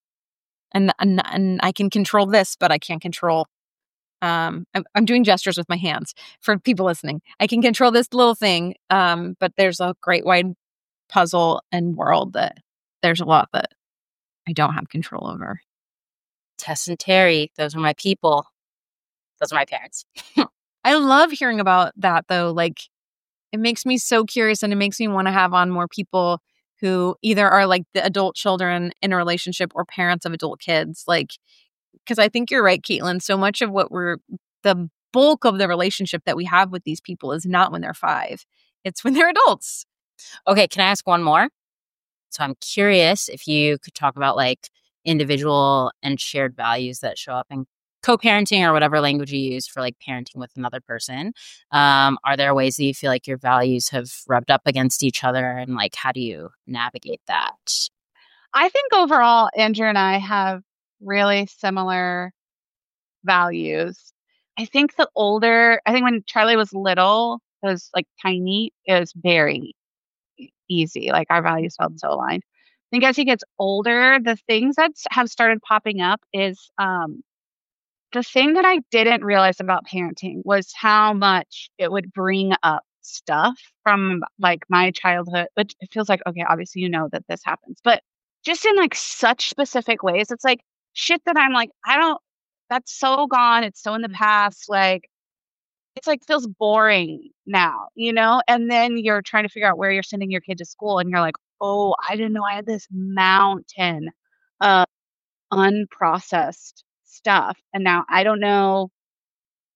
I can control this, but I can't control. I'm doing gestures with my hands for people listening. I can control this little thing, but there's a great wide puzzle and world that there's a lot that I don't have control over. Tess and Terry, those are my people. Those are my parents. I love hearing about that though. Like it makes me so curious and it makes me want to have on more people who either are like the adult children in a relationship or parents of adult kids. Like, because I think you're right, Caitlin. So much of the bulk of the relationship that we have with these people is not when they're 5. It's when they're adults. Okay, can I ask one more? So I'm curious if you could talk about like individual and shared values that show up in co-parenting or whatever language you use for like parenting with another person. Are there ways that you feel like your values have rubbed up against each other, and like how do you navigate that? I think overall, Andrew and I have really similar values. I think when Charlie was little, it was like tiny, it was very easy. Like our values felt so aligned. I think as he gets older, the things that have started popping up is the thing that I didn't realize about parenting was how much it would bring up stuff from like my childhood, which it feels like, okay, obviously you know that this happens, but just in like such specific ways, it's like shit that I'm like, that's so gone. It's so in the past. Like, it's like feels boring now, and then you're trying to figure out where you're sending your kid to school and you're like, oh, I didn't know I had this mountain of unprocessed stuff. And now I don't know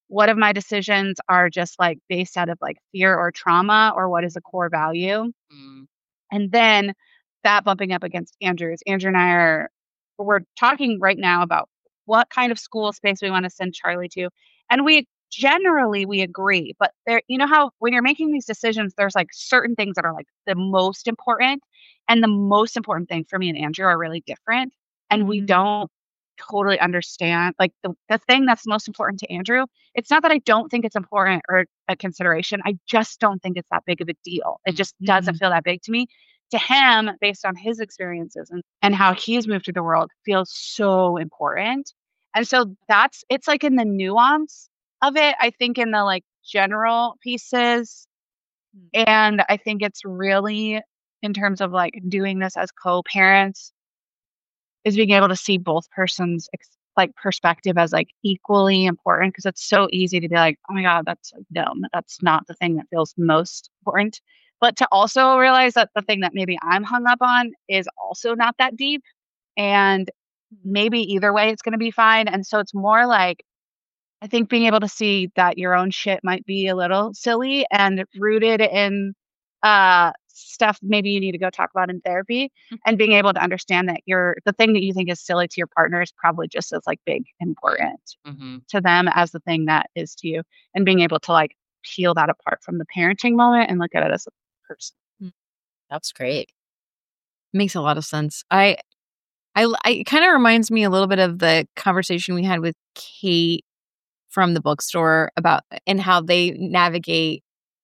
what of my decisions are just like based out of like fear or trauma, or what is a core value. And then that bumping up against Andrew's. Andrew and we're talking right now about what kind of school space we want to send Charlie to. And we agree, but there, you know how when you're making these decisions, there's like certain things that are like the most important, and the most important thing for me and Andrew are really different. And we don't totally understand like the thing that's most important to Andrew. It's not that I don't think it's important or a consideration. I just don't think it's that big of a deal. It just doesn't feel that big to me. To him, based on his experiences and how he's moved through the world, feels so important. And so it's like in the nuance of it, I think in the like general pieces. And I think it's really in terms of like doing this as co-parents is being able to see both persons like perspective as like equally important, because it's so easy to be like, oh my God, that's dumb. That's not the thing that feels most important. But to also realize that the thing that maybe I'm hung up on is also not that deep. And maybe either way, it's going to be fine. And so it's more like, I think being able to see that your own shit might be a little silly and rooted in stuff maybe you need to go talk about in therapy, and being able to understand that the thing that you think is silly to your partner is probably just as like big important to them as the thing that is to you, and being able to like peel that apart from the parenting moment and look at it as a person. That's great. Makes a lot of sense. I it kind of reminds me a little bit of the conversation we had with Kate from the bookstore about and how they navigate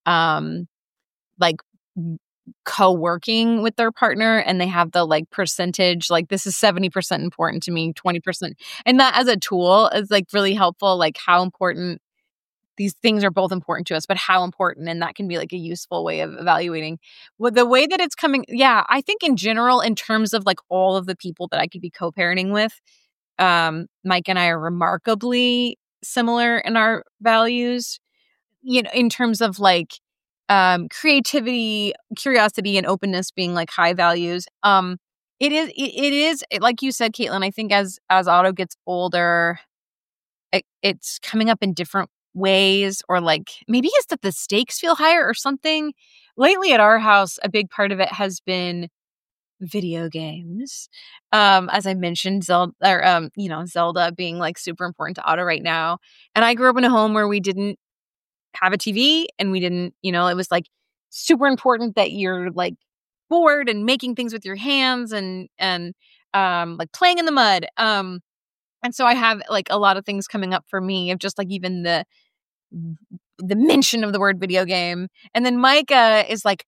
like co-working with their partner, and they have the like percentage, like this is 70% important to me, 20%. And that as a tool is like really helpful, like how important these things are both important to us, but how important, and that can be like a useful way of evaluating the way that it's coming. Yeah, I think in general, in terms of like all of the people that I could be co-parenting with, Mike and I are remarkably similar in our values, you know, in terms of like creativity, curiosity, and openness being like high values. It is like you said, Caitlin, I think as Otto gets older, it's coming up in different ways, or like maybe it's that the stakes feel higher or something. Lately at our house, a big part of it has been video games. As I mentioned, Zelda being like super important to Otto right now. And I grew up in a home where we didn't have a TV, and we didn't, it was like super important that you're like bored and making things with your hands and like playing in the mud. And so I have like a lot of things coming up for me of just like even the mention of the word video game. And then Micah is like,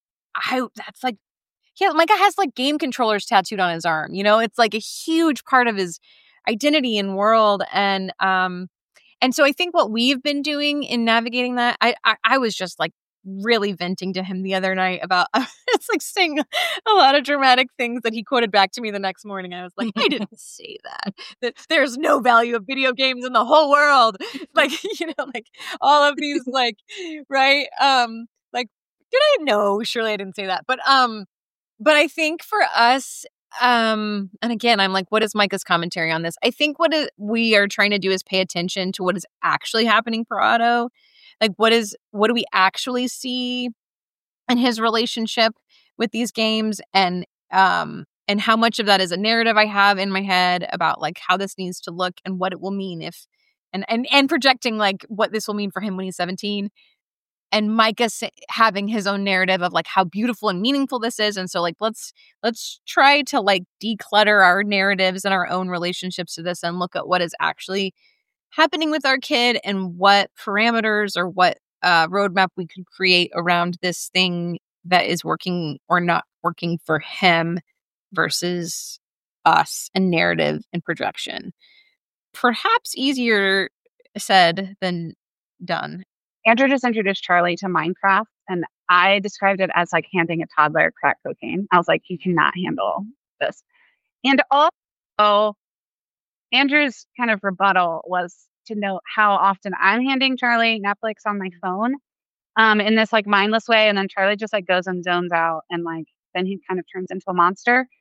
Micah has like game controllers tattooed on his arm. It's like a huge part of his identity and world. And so I think what we've been doing in navigating that, I was just like really venting to him the other night about, it's like saying a lot of dramatic things that he quoted back to me the next morning. I was like, I didn't say that there's no value of video games in the whole world. Like, like all of these, like, right. Like, did I? No, surely I didn't say that. But I think for us, and again, I'm like, what is Micah's commentary on this? I think we are trying to do is pay attention to what is actually happening for Otto. Like, what do we actually see in his relationship with these games, and how much of that is a narrative I have in my head about like how this needs to look and what it will mean if, and projecting like what this will mean for him when he's 17. And Micah having his own narrative of like how beautiful and meaningful this is. And so like, let's try to like declutter our narratives and our own relationships to this and look at what is actually happening with our kid and what parameters or what roadmap we could create around this thing that is working or not working for him versus us, and narrative and projection. Perhaps easier said than done. Andrew just introduced Charlie to Minecraft, and I described it as like handing a toddler crack cocaine. I was like, he cannot handle this. And also, Andrew's kind of rebuttal was to note how often I'm handing Charlie Netflix on my phone in this like mindless way. And then Charlie just like goes and zones out, and like then he kind of turns into a monster.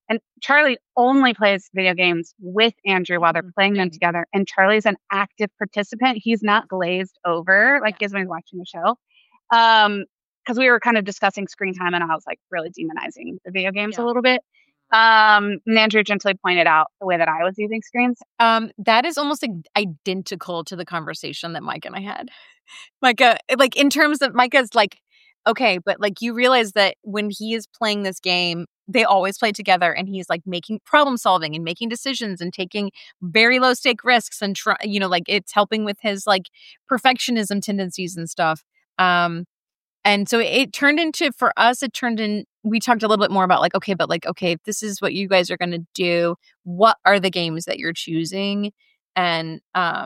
And Charlie only plays video games with Andrew while they're playing them together. And Charlie's an active participant. He's not glazed over like Gizmo's watching the show. Because we were kind of discussing screen time and I was like really demonizing the video games a little bit. And Andrew gently pointed out the way that I was using screens. That is almost identical to the conversation that Micah and I had. Micah, like in terms of Micah's like, okay, but like you realize that when he is playing this game, they always play together and he's like making problem solving and making decisions and taking very low stake risks and like it's helping with his like perfectionism tendencies and stuff. And so it turned into, for us, we talked a little bit more about like, okay, if this is what you guys are going to do, what are the games that you're choosing? And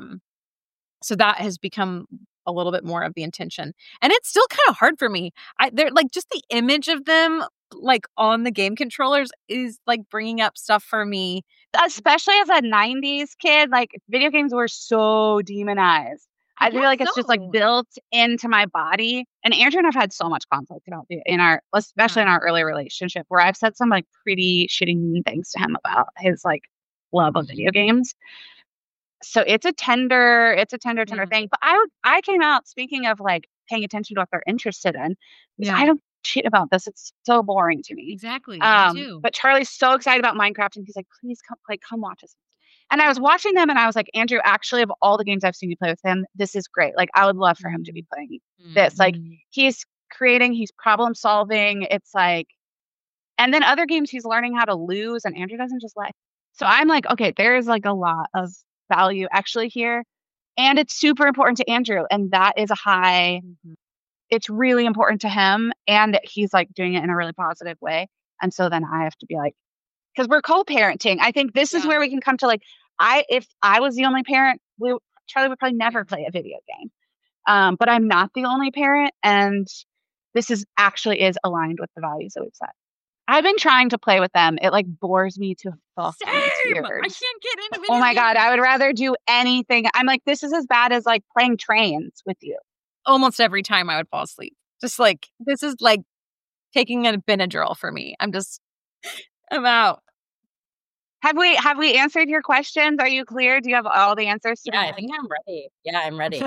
so that has become a little bit more of the intention. And it's still kind of hard for me. They're like, just the image of them like on the game controllers is like bringing up stuff for me. Especially as a 90s kid, like video games were so demonized. I feel like it's just like built into my body. And Andrew and I've had so much conflict about it especially in our early relationship, where I've said some like pretty shitty mean things to him about his like love of video games. So it's a tender thing. But I came out, speaking of like paying attention to what they're interested in. I don't shit about this. It's so boring to me. Exactly. Me too. But Charlie's so excited about Minecraft and he's like, please come watch us. And I was watching them and I was like, Andrew, actually, of all the games I've seen you play with him, this is great. Like, I would love for him to be playing this. Like, he's creating, he's problem solving. It's like, and then other games he's learning how to lose and Andrew doesn't just let. So I'm like, okay, there's like a lot of value actually here. And it's super important to Andrew. And that is a high, it's really important to him. And he's like doing it in a really positive way. And so then I have to be like, because we're co-parenting. I think this is where we can come to like, if I was the only parent, Charlie would probably never play a video game. But I'm not the only parent. And this is aligned with the values that we've set. I've been trying to play with them. It like bores me to fucking tears. I can't get into video Oh my games. God. I would rather do anything. I'm like, this is as bad as like playing trains with you. Almost every time I would fall asleep. Just like, this is like taking a Benadryl for me. I'm out. Have we answered your questions? Are you clear? Do you have all the answers? Yeah, I think I'm ready. Yeah, I'm ready.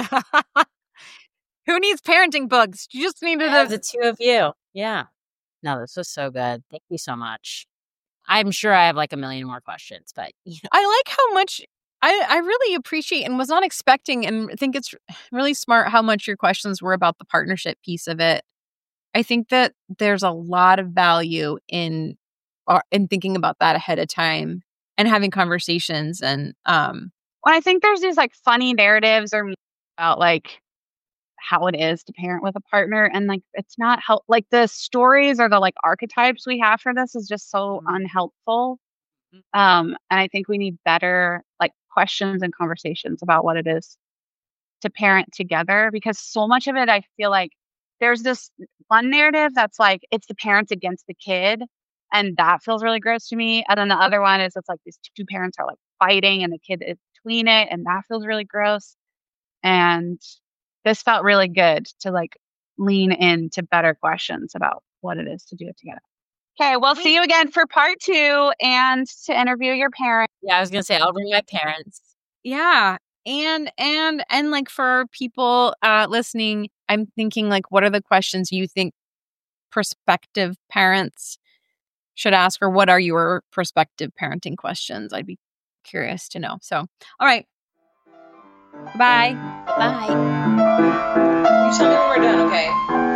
Who needs parenting books? You just needed The two of you. Yeah. No, this was so good. Thank you so much. I'm sure I have like a million more questions, but you know. I like how much I really appreciate and was not expecting, and think it's really smart how much your questions were about the partnership piece of it. I think that there's a lot of value in thinking about that ahead of time and having conversations. And well, I think there's these like funny narratives or about like how it is to parent with a partner, and like it's not like the stories or the like archetypes we have for this is just so unhelpful. And I think we need better like questions and conversations about what it is to parent together, because so much of it I feel like there's this one narrative that's like it's the parents against the kid. And that feels really gross to me. And then the other one is it's like these two parents are like fighting and the kid is between it. And that feels really gross. And this felt really good to like lean into better questions about what it is to do it together. Okay, we'll see you again for part 2 and to interview your parents. Yeah, I was going to say, I'll bring my parents. Yeah. And like for people listening, I'm thinking like, what are the questions you think prospective parents should ask, or what are your prospective parenting questions? I'd be curious to know. So, all right. Bye. Bye. You tell me when we're done, okay?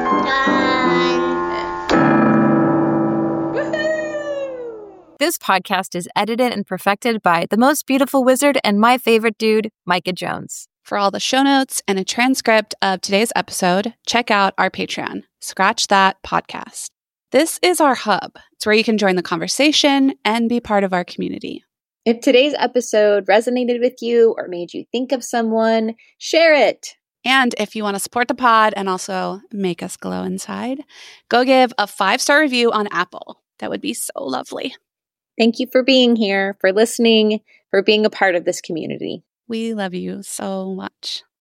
This podcast is edited and perfected by the most beautiful wizard and my favorite dude, Micah Jones. For all the show notes and a transcript of today's episode, check out our Patreon, Scratch That Podcast. This is our hub. It's where you can join the conversation and be part of our community. If today's episode resonated with you or made you think of someone, share it. And if you want to support the pod and also make us glow inside, go give a 5-star review on Apple. That would be so lovely. Thank you for being here, for listening, for being a part of this community. We love you so much.